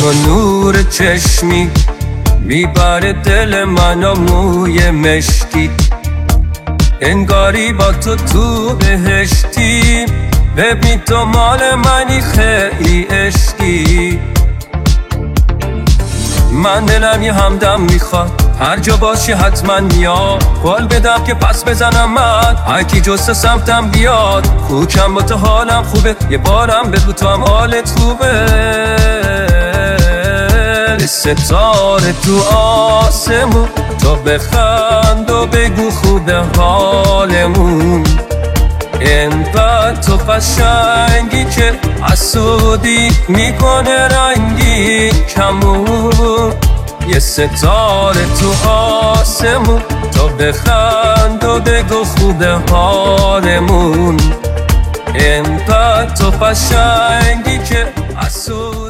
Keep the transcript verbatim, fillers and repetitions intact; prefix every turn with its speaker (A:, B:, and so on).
A: تو نور چشمی میبره دل منو موی مشکی، انگاری با تو تو بهشتی. ببین تو مال منی خیلی عشقی، من دلم یه همدم میخواد هر جا باشی حتما میاد. قول بدم که پس بزنم من هر کی جست سمتم بیاد. خوکم با تو حالم خوبه، یه بارم بگو تو هم حالت خوبه. ستاره تو آسمون تو بخند و بگو خوبه حالمون. انقدر تو قشنگی که حسودی میکنه رنگی کمون. یه ستاره تو آسمون تو بخند و بگو خوبه حالمون. انقدر تو قشنگی که حسودی